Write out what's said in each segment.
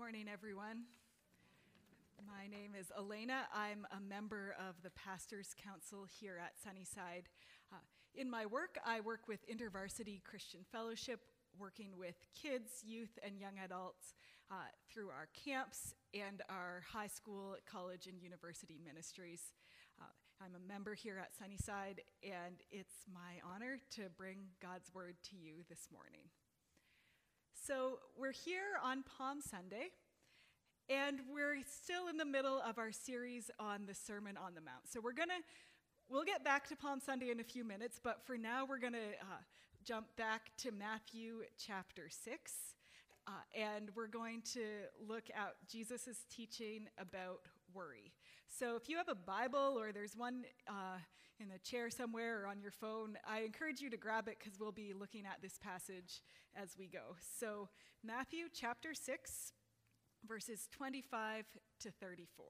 morning, everyone. My name is Elena. I'm a member of the Pastors' Council here at Sunnyside. In my work, I work with InterVarsity Christian Fellowship, working with kids, youth, and young adults through our camps and our high school, college, and university ministries. I'm a member here at Sunnyside, and it's my honor to bring God's word to you this morning. So we're here on Palm Sunday, and we're still in the middle of our series on the Sermon on the Mount. So we'll get back to Palm Sunday in a few minutes, but for now we're going to jump back to Matthew chapter 6, and we're going to look at Jesus' teaching about worry. So if you have a Bible or there's one in a chair somewhere or on your phone, I encourage you to grab it because we'll be looking at this passage as we go. So Matthew chapter 6, verses 25 to 34.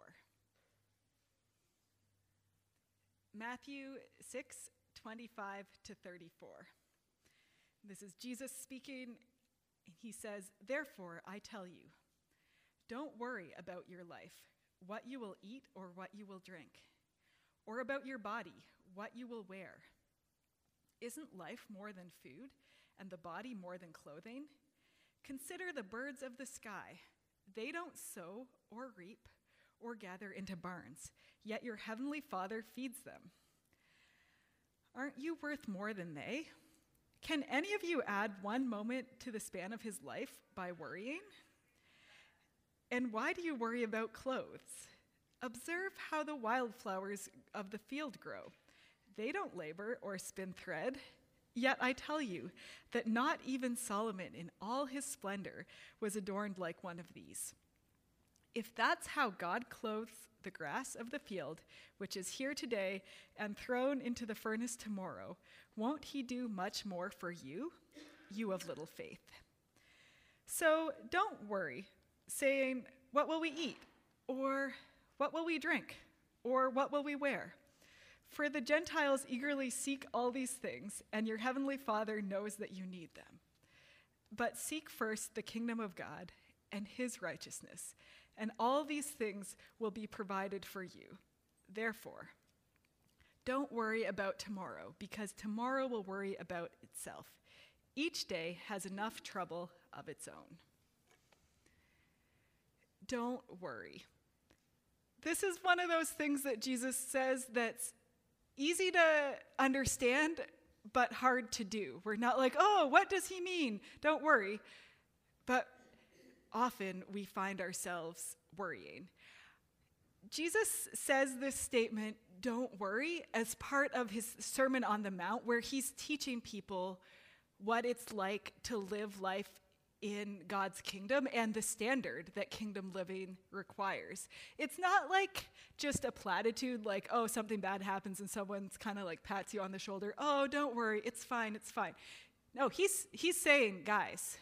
Matthew 6, 25 to 34. This is Jesus speaking. He says, "Therefore, I tell you, don't worry about your life, what you will eat or what you will drink, or about your body, what you will wear. Isn't life more than food, and the body more than clothing? Consider the birds of the sky. They don't sow or reap or gather into barns, yet your heavenly Father feeds them. Aren't you worth more than they? Can any of you add one moment to the span of his life by worrying? And why do you worry about clothes? Observe how the wildflowers of the field grow. They don't labor or spin thread. Yet I tell you that not even Solomon in all his splendor was adorned like one of these. If that's how God clothes the grass of the field, which is here today and thrown into the furnace tomorrow, won't he do much more for you, you of little faith? So don't worry, saying, 'What will we eat?' Or 'What will we drink?' Or 'What will we wear?' For the Gentiles eagerly seek all these things, and your heavenly Father knows that you need them. But seek first the kingdom of God and his righteousness, and all these things will be provided for you. Therefore, don't worry about tomorrow, because tomorrow will worry about itself. Each day has enough trouble of its own." Don't worry. This is one of those things that Jesus says that's easy to understand, but hard to do. We're not like, oh, what does he mean? Don't worry. But often we find ourselves worrying. Jesus says this statement, "Don't worry," as part of his Sermon on the Mount, where he's teaching people what it's like to live life in God's kingdom and the standard that kingdom living requires. It's not like just a platitude, like, oh, something bad happens and someone's kind of like pats you on the shoulder. Oh, don't worry, it's fine, it's fine. No, he's saying, guys,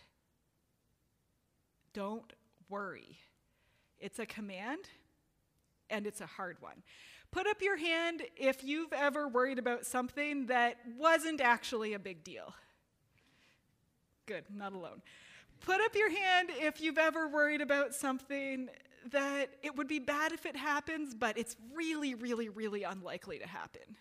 don't worry. It's a command, and it's a hard one. Put up your hand if you've ever worried about something that wasn't actually a big deal. Good, not alone. Put up your hand if you've ever worried about something that it would be bad if it happens, but it's really, really, really unlikely to happen.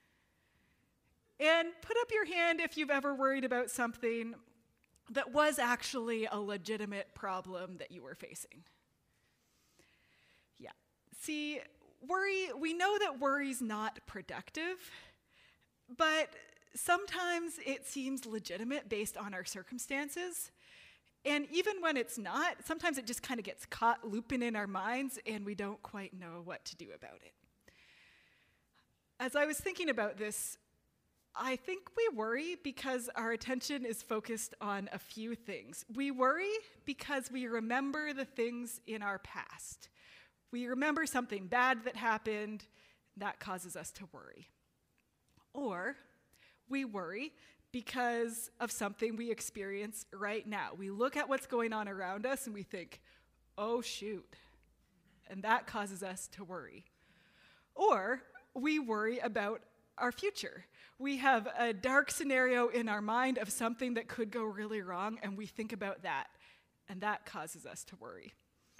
And put up your hand if you've ever worried about something that was actually a legitimate problem that you were facing. Yeah. See, we know that worry's not productive, but sometimes it seems legitimate based on our circumstances. And even when it's not, sometimes it just kind of gets caught looping in our minds and we don't quite know what to do about it. As I was thinking about this, I think we worry because our attention is focused on a few things. We worry because we remember the things in our past. We remember something bad that happened, that causes us to worry. Or we worry because of something we experience right now. We look at what's going on around us and we think, oh shoot, and that causes us to worry. Or we worry about our future. We have a dark scenario in our mind of something that could go really wrong, and we think about that, and that causes us to worry.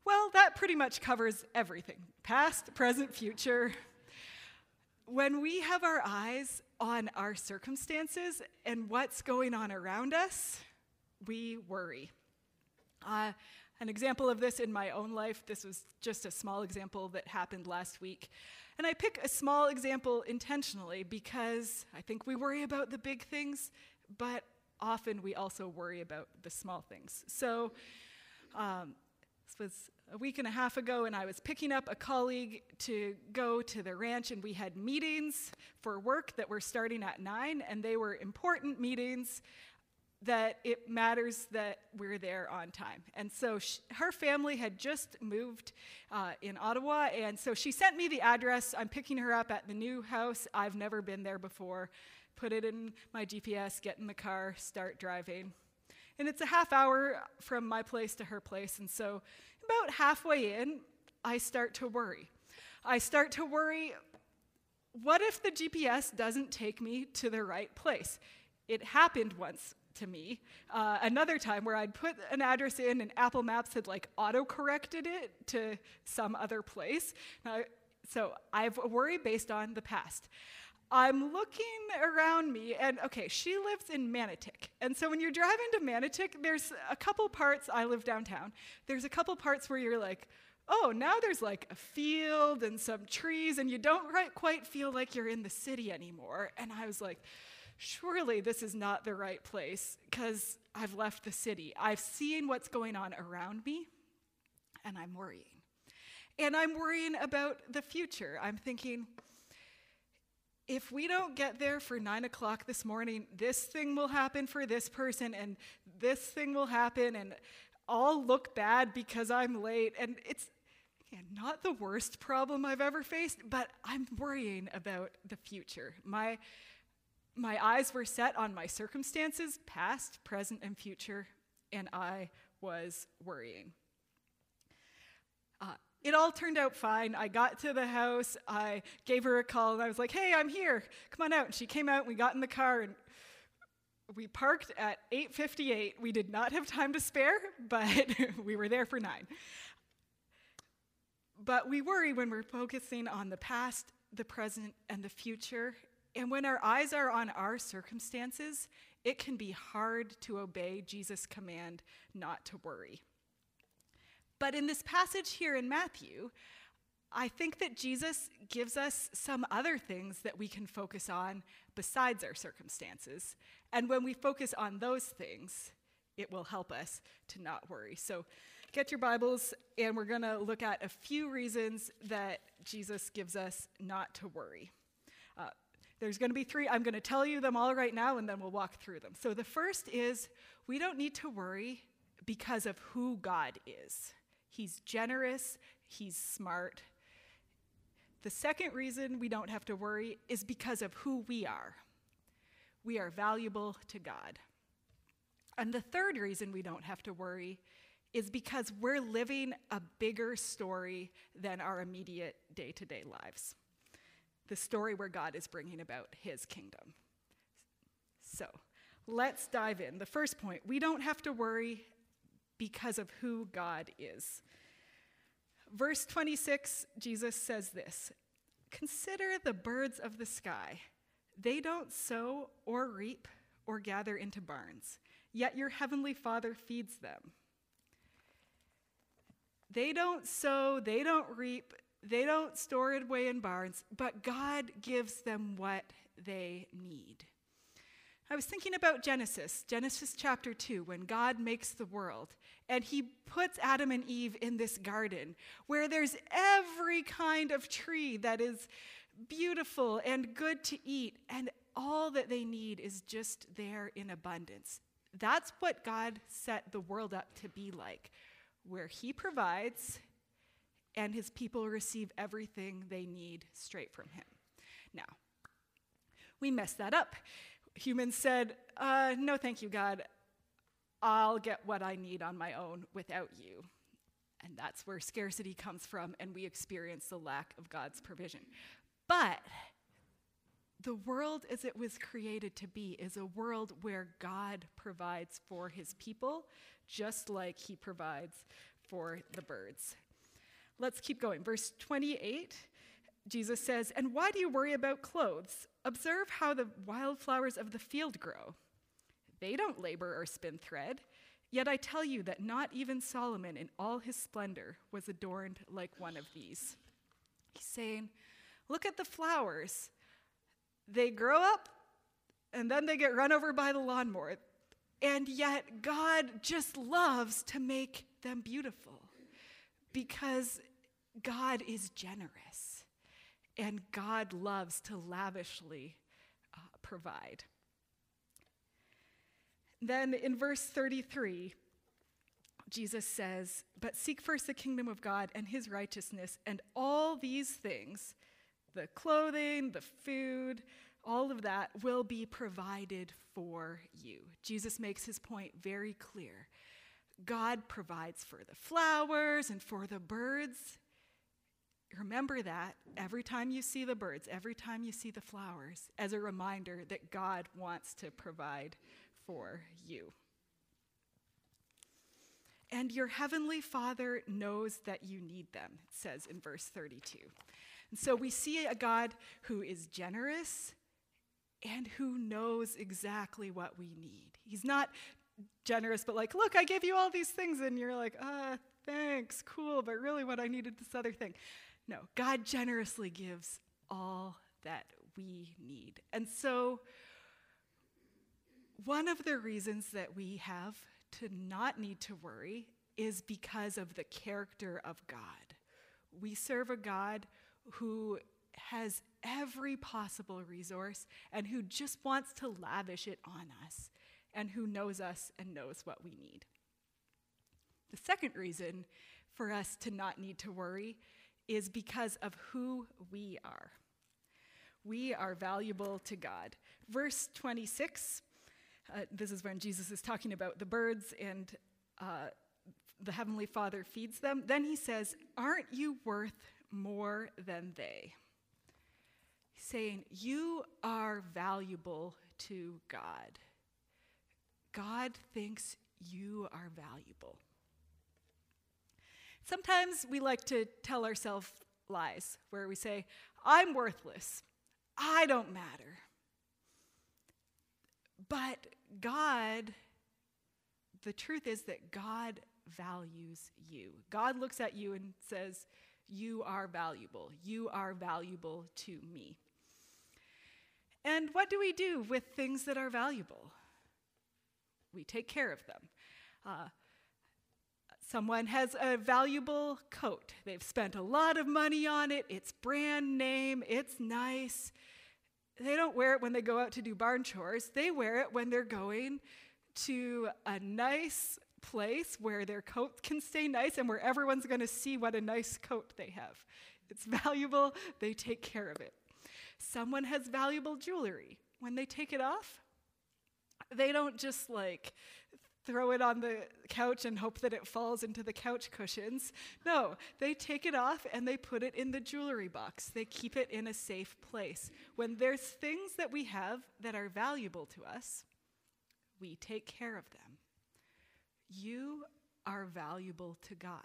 Well, that pretty much covers everything. Past, present, future. When we have our eyes on our circumstances and what's going on around us, we worry. An example of this in my own life, this was just a small example that happened last week. And I pick a small example intentionally because I think we worry about the big things, but often we also worry about the small things. So this was a week and a half ago, and I was picking up a colleague to go to the ranch, and we had meetings for work that were starting at 9, and they were important meetings that it matters that we're there on time. And so her family had just moved in Ottawa, and so she sent me the address. I'm picking her up at the new house. I've never been there before. Put it in my GPS, get in the car, start driving. And it's a half hour from my place to her place, and so about halfway in, I start to worry. What if the GPS doesn't take me to the right place? It happened once to me. Another time where I'd put an address in and Apple Maps had auto-corrected it to some other place. So I have a worry based on the past. I'm looking around me, and okay, she lives in Manotick. And so when you're driving to Manotick, there's a couple parts, I live downtown, there's a couple parts where you're like, oh, now there's a field and some trees, and you don't quite feel like you're in the city anymore. And I was like, surely this is not the right place, because I've left the city. I've seen what's going on around me, and I'm worrying. And I'm worrying about the future. I'm thinking, if we don't get there for 9 o'clock this morning, this thing will happen for this person, and this thing will happen, and I'll look bad because I'm late. And it's not the worst problem I've ever faced, but I'm worrying about the future. My eyes were set on my circumstances, past, present, and future, and I was worrying. It all turned out fine. I got to the house, I gave her a call, and I was like, hey, I'm here, come on out. And she came out, and we got in the car, and we parked at 8:58. We did not have time to spare, but we were there for 9. But we worry when we're focusing on the past, the present, and the future. And when our eyes are on our circumstances, it can be hard to obey Jesus' command not to worry. But in this passage here in Matthew, I think that Jesus gives us some other things that we can focus on besides our circumstances. And when we focus on those things, it will help us to not worry. So get your Bibles, and we're going to look at a few reasons that Jesus gives us not to worry. There's going to be 3. I'm going to tell you them all right now, and then we'll walk through them. So the first is we don't need to worry because of who God is. He's generous. He's smart. The second reason we don't have to worry is because of who we are. We are valuable to God. And the third reason we don't have to worry is because we're living a bigger story than our immediate day-to-day lives. The story where God is bringing about his kingdom. So let's dive in. The first point, we don't have to worry because of who God is. Verse 26, Jesus says this, "Consider the birds of the sky. They don't sow or reap or gather into barns, yet your heavenly Father feeds them." They don't sow, they don't reap, they don't store it away in barns, but God gives them what they need. I was thinking about Genesis chapter 2, when God makes the world, and he puts Adam and Eve in this garden where there's every kind of tree that is beautiful and good to eat, and all that they need is just there in abundance. That's what God set the world up to be like, where he provides and his people receive everything they need straight from him. Now, we messed that up. Humans said, no thank you, God. I'll get what I need on my own without you. And that's where scarcity comes from, and we experience the lack of God's provision. But the world as it was created to be is a world where God provides for his people, just like he provides for the birds. Let's keep going. Verse 28, Jesus says, "And why do you worry about clothes? Observe how the wildflowers of the field grow. They don't labor or spin thread. Yet I tell you that not even Solomon in all his splendor was adorned like one of these." He's saying, look at the flowers. They grow up, and then they get run over by the lawnmower. And yet God just loves to make them beautiful because God is generous, and God loves to lavishly provide. Then in verse 33, Jesus says, "But seek first the kingdom of God and his righteousness, and all these things, the clothing, the food, all of that will be provided for you." Jesus makes his point very clear. God provides for the flowers and for the birds. Remember that every time you see the birds, every time you see the flowers, as a reminder that God wants to provide for you. "And your heavenly Father knows that you need them," it says in verse 32. And so we see a God who is generous and who knows exactly what we need. He's not generous, but like, look, I gave you all these things, and you're like, thanks, cool, but really what I needed this other thing. No, God generously gives all that we need. And so one of the reasons that we have to not need to worry is because of the character of God. We serve a God who has every possible resource and who just wants to lavish it on us and who knows us and knows what we need. The second reason for us to not need to worry is because of who we are. We are valuable to God. Verse 26, this is when Jesus is talking about the birds and the Heavenly Father feeds them. Then he says, "Aren't you worth more than they?" He's saying, you are valuable to God. God thinks you are valuable. Sometimes we like to tell ourselves lies where we say, "I'm worthless. I don't matter." But God, the truth is that God values you. God looks at you and says, you are valuable. You are valuable to me. And what do we do with things that are valuable? We take care of them. Someone has a valuable coat. They've spent a lot of money on it. It's brand name. It's nice. They don't wear it when they go out to do barn chores. They wear it when they're going to a nice place where their coat can stay nice and where everyone's going to see what a nice coat they have. It's valuable. They take care of it. Someone has valuable jewelry. When they take it off, they don't just throw it on the couch and hope that it falls into the couch cushions. No, they take it off and they put it in the jewelry box. They keep it in a safe place. When there's things that we have that are valuable to us, we take care of them. You are valuable to God.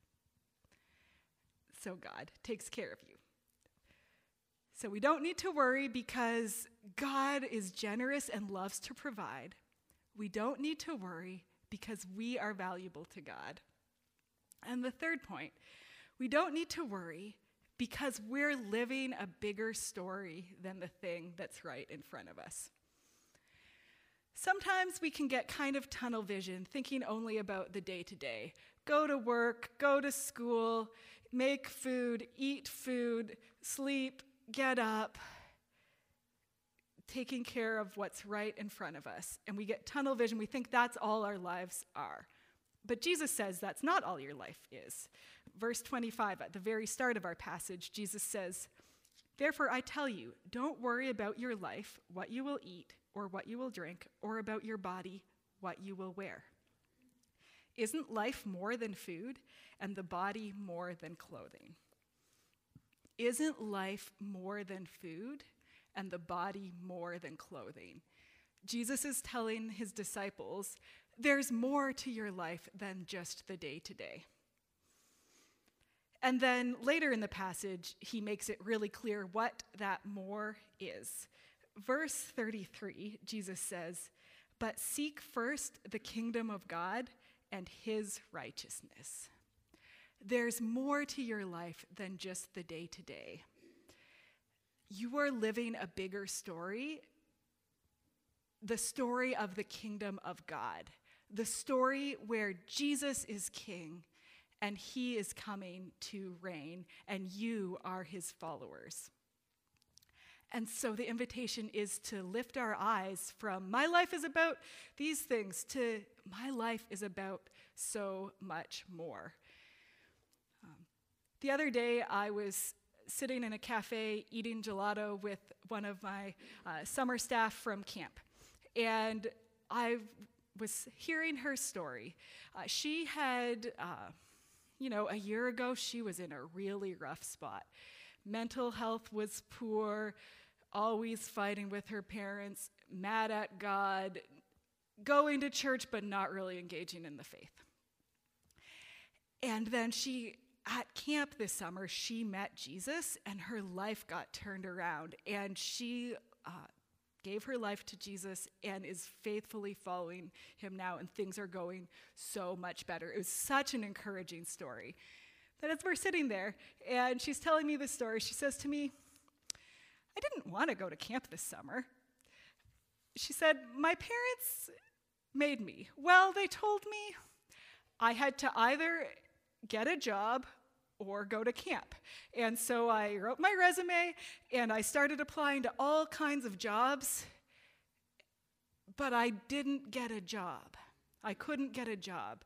So God takes care of you. So we don't need to worry because God is generous and loves to provide. We don't need to worry because we are valuable to God. And the third point, we don't need to worry because we're living a bigger story than the thing that's right in front of us. Sometimes we can get kind of tunnel vision, thinking only about the day-to-day. Go to work, go to school, make food, eat food, sleep, get up, taking care of what's right in front of us. And we get tunnel vision. We think that's all our lives are. But Jesus says that's not all your life is. Verse 25, at the very start of our passage, Jesus says, "Therefore I tell you, don't worry about your life, what you will eat, or what you will drink, or about your body, what you will wear. Isn't life more than food, and the body more than clothing?" Isn't life more than food, and the body more than clothing? Jesus is telling his disciples, there's more to your life than just the day-to-day. And then later in the passage, he makes it really clear what that more is. Verse 33, Jesus says, "But seek first the kingdom of God and his righteousness." There's more to your life than just the day-to-day. You are living a bigger story, the story of the kingdom of God, the story where Jesus is king and he is coming to reign, and you are his followers. And so the invitation is to lift our eyes from my life is about these things to my life is about so much more. The other day, I was sitting in a cafe eating gelato with one of my summer staff from camp. And I was hearing her story. She had, a year ago, she was in a really rough spot. Mental health was poor, always fighting with her parents, mad at God, going to church but not really engaging in the faith. And then at camp this summer, she met Jesus and her life got turned around, and she gave her life to Jesus and is faithfully following him now, and things are going so much better. It was such an encouraging story. But as we're sitting there and she's telling me this story, she says to me, "I didn't want to go to camp this summer." She said, "My parents made me. Well, they told me I had to either get a job or go to camp. And so I wrote my resume and I started applying to all kinds of jobs, but I didn't get a job. I couldn't get a job."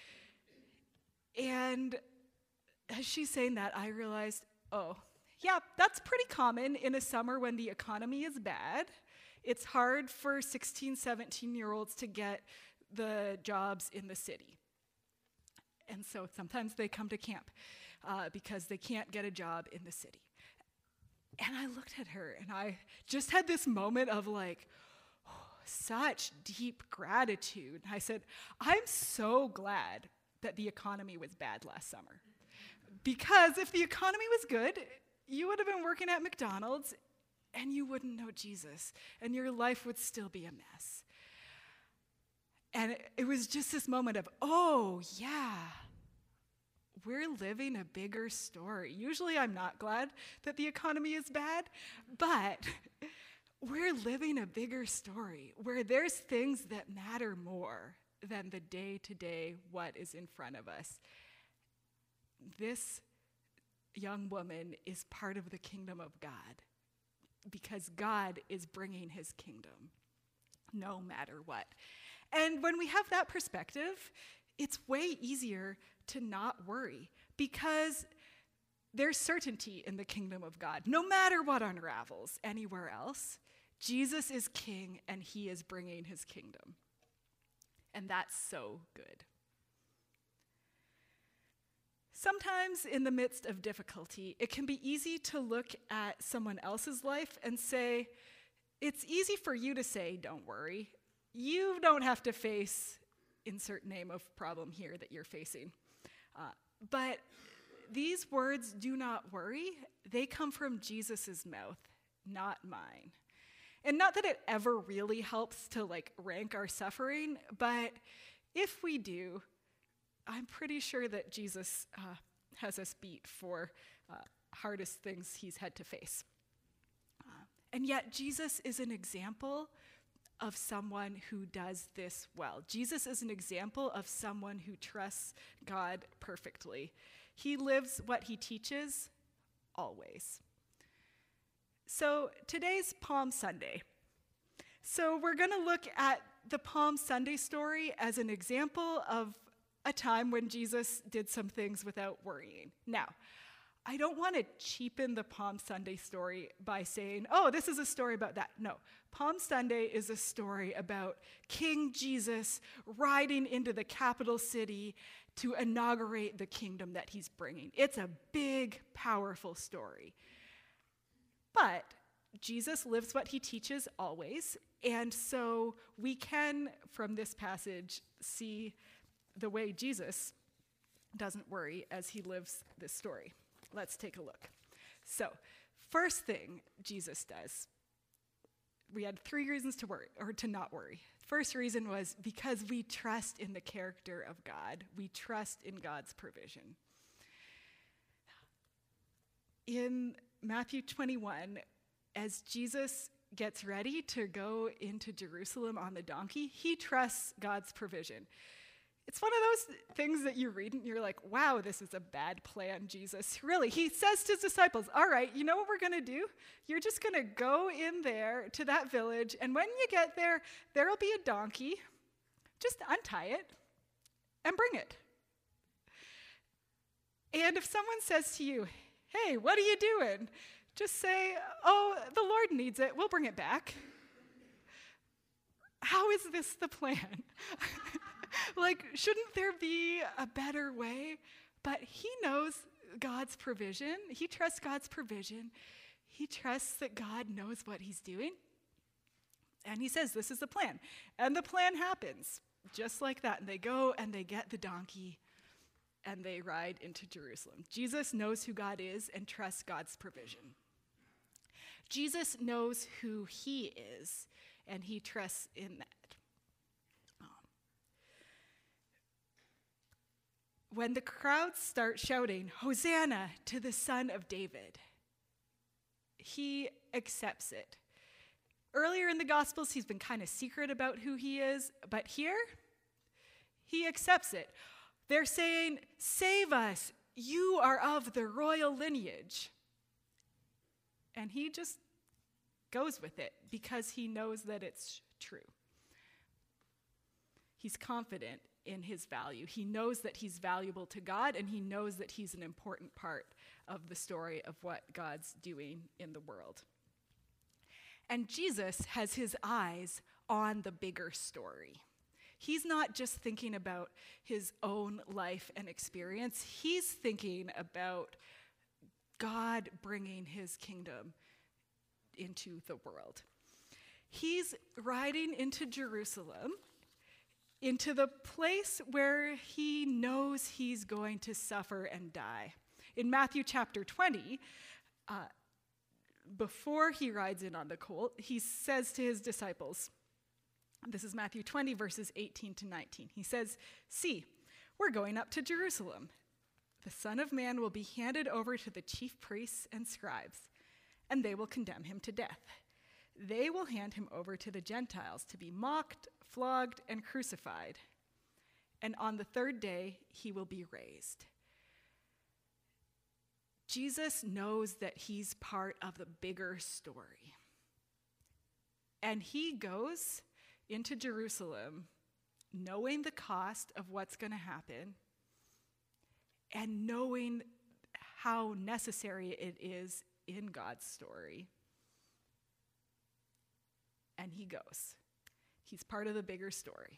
And as she's saying that, I realized, oh, yeah, that's pretty common in a summer when the economy is bad. It's hard for 16, 17-year-olds to get the jobs in the city. And so sometimes they come to camp because they can't get a job in the city. And I looked at her and I just had this moment of such deep gratitude. I said, "I'm so glad that the economy was bad last summer. Because if the economy was good, you would have been working at McDonald's and you wouldn't know Jesus and your life would still be a mess." And it was just this moment of, oh, yeah, we're living a bigger story. Usually I'm not glad that the economy is bad, but we're living a bigger story where there's things that matter more than the day-to-day what is in front of us. This young woman is part of the kingdom of God because God is bringing his kingdom no matter what. And when we have that perspective, it's way easier to not worry because there's certainty in the kingdom of God. No matter what unravels anywhere else, Jesus is king and he is bringing his kingdom. And that's so good. Sometimes in the midst of difficulty, it can be easy to look at someone else's life and say, it's easy for you to say, don't worry. You don't have to face insert name of problem here that you're facing. But these words, do not worry, they come from Jesus' mouth, not mine. And not that it ever really helps to rank our suffering, but if we do, I'm pretty sure that Jesus has us beat for hardest things he's had to face. And yet Jesus is an example of someone who does this well. Jesus is an example of someone who trusts God perfectly. He lives what he teaches always. So today's Palm Sunday. So we're going to look at the Palm Sunday story as an example of a time when Jesus did some things without worrying. Now, I don't want to cheapen the Palm Sunday story by saying, oh, this is a story about that. No, Palm Sunday is a story about King Jesus riding into the capital city to inaugurate the kingdom that he's bringing. It's a big, powerful story. But Jesus lives what he teaches always, and so we can, from this passage, see the way Jesus doesn't worry as he lives this story. Let's take a look. So, first thing Jesus does, we had 3 reasons to worry, or to not worry. First reason was because we trust in the character of God. We trust in God's provision. In Matthew 21, as Jesus gets ready to go into Jerusalem on the donkey, he trusts God's provision. It's one of those things that you read and you're like, wow, this is a bad plan, Jesus. Really, he says to his disciples, all right, you know what we're going to do? You're just going to go in there to that village, and when you get there, there'll be a donkey. Just untie it and bring it. And if someone says to you, hey, what are you doing? Just say, oh, the Lord needs it. We'll bring it back. How is this the plan? Like, shouldn't there be a better way? But he knows God's provision. He trusts God's provision. He trusts that God knows what he's doing. And he says, this is the plan. And the plan happens just like that. And they go and they get the donkey and they ride into Jerusalem. Jesus knows who God is and trusts God's provision. Jesus knows who he is, and he trusts in that. When the crowds start shouting, Hosanna to the Son of David, he accepts it. Earlier in the Gospels, he's been kind of secret about who he is, but here, he accepts it. They're saying, save us, you are of the royal lineage. And he just goes with it because he knows that it's true. He's confident in his value. He knows that he's valuable to God, and he knows that he's an important part of the story of what God's doing in the world. And Jesus has his eyes on the bigger story. He's not just thinking about his own life and experience. He's thinking about God bringing his kingdom into the world. He's riding into Jerusalem, into the place where he knows he's going to suffer and die. In Matthew chapter 20, before he rides in on the colt, he says to his disciples, this is Matthew 20, verses 18 to 19. He says, see, we're going up to Jerusalem. The Son of Man will be handed over to the chief priests and scribes, and they will condemn him to death. They will hand him over to the Gentiles to be mocked, flogged, and crucified. And on the third day, he will be raised. Jesus knows that he's part of the bigger story. And he goes into Jerusalem knowing the cost of what's going to happen and knowing how necessary it is in God's story. And he goes. He's part of the bigger story.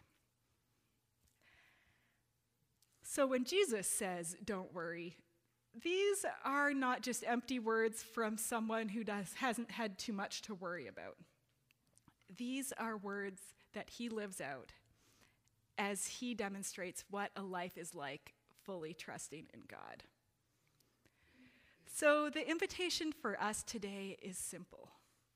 So when Jesus says, don't worry, these are not just empty words from someone who hasn't had too much to worry about. These are words that he lives out as he demonstrates what a life is like, fully trusting in God. So the invitation for us today is simple: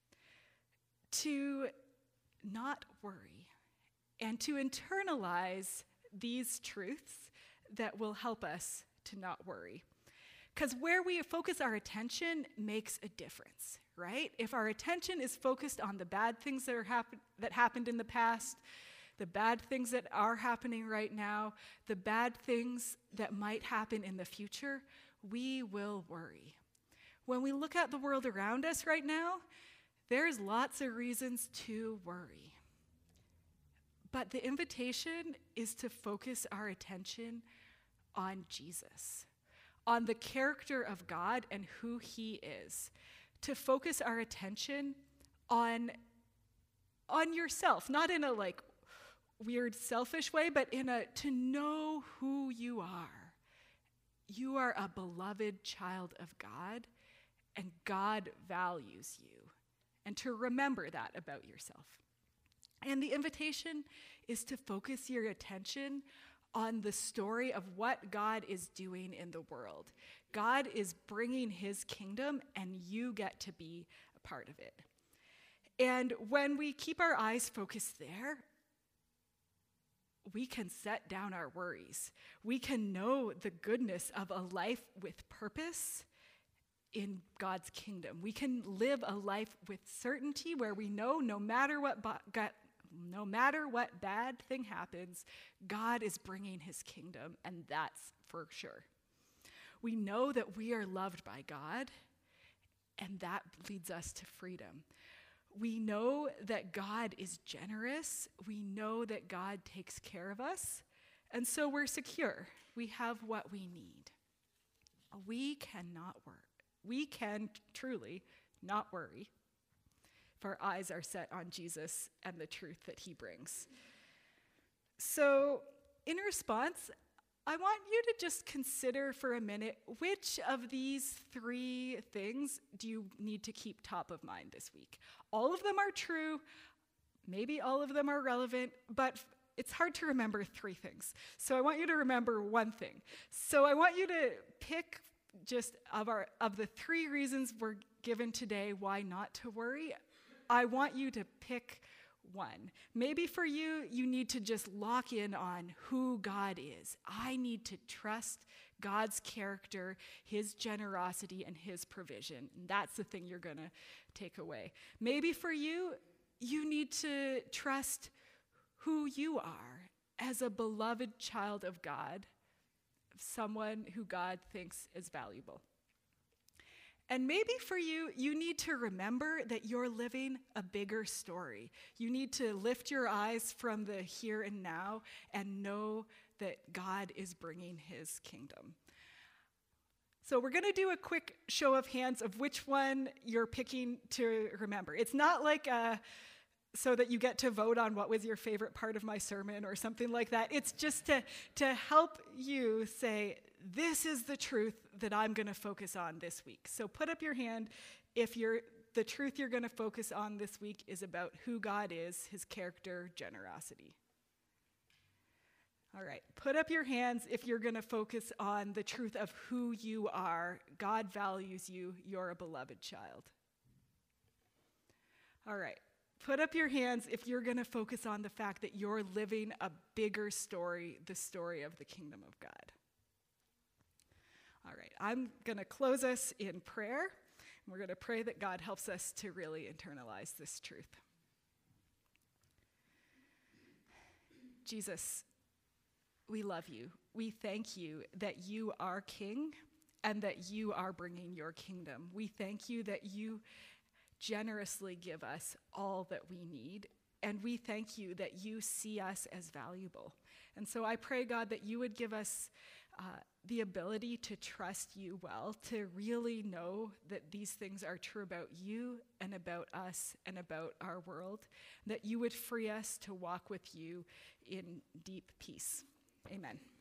to not worry and to internalize these truths that will help us to not worry. Because where we focus our attention makes a difference, right? If our attention is focused on the bad things that happened in the past, the bad things that are happening right now, the bad things that might happen in the future, we will worry. When we look at the world around us right now, there's lots of reasons to worry. But the invitation is to focus our attention on Jesus, on the character of God and who he is. To focus our attention on yourself, not in a weird selfish way, but to know who you are. You are a beloved child of God, and God values you. And to remember that about yourself. And the invitation is to focus your attention on the story of what God is doing in the world. God is bringing his kingdom, and you get to be a part of it. And when we keep our eyes focused there, we can set down our worries. We can know the goodness of a life with purpose in God's kingdom. We can live a life with certainty where we know no matter what bad thing happens, God is bringing his kingdom, and that's for sure. We know that we are loved by God, and that leads us to freedom. We know that God is generous. We know that God takes care of us, and so we're secure. We have what we need. We cannot worry. We can truly not worry if our eyes are set on Jesus and the truth that he brings. So, in response, I want you to just consider for a minute, which of these 3 things do you need to keep top of mind this week? All of them are true, maybe all of them are relevant, but it's hard to remember 3 things. So I want you to remember 1 thing. So I want you to pick just of the 3 reasons we're given today why not to worry. I want you to pick 1. Maybe for you, you need to just lock in on who God is. I need to trust God's character, his generosity, and his provision. And that's the thing you're going to take away. Maybe for you, you need to trust who you are as a beloved child of God, someone who God thinks is valuable. And maybe for you, you need to remember that you're living a bigger story. You need to lift your eyes from the here and now and know that God is bringing his kingdom. So we're going to do a quick show of hands of which one you're picking to remember. It's not like so that you get to vote on what was your favorite part of my sermon or something like that. It's just to help you say, this is the truth that I'm going to focus on this week. So put up your hand if the truth you're going to focus on this week is about who God is, his character, generosity. All right, put up your hands if you're going to focus on the truth of who you are. God values you. You're a beloved child. All right. Put up your hands if you're going to focus on the fact that you're living a bigger story, the story of the kingdom of God. All right, I'm going to close us in prayer. We're going to pray that God helps us to really internalize this truth. Jesus, we love you. We thank you that you are King and that you are bringing your kingdom. We thank you that you generously give us all that we need, and we thank you that you see us as valuable. And so I pray, God, that you would give us the ability to trust you well, to really know that these things are true about you and about us and about our world, that you would free us to walk with you in deep peace. Amen.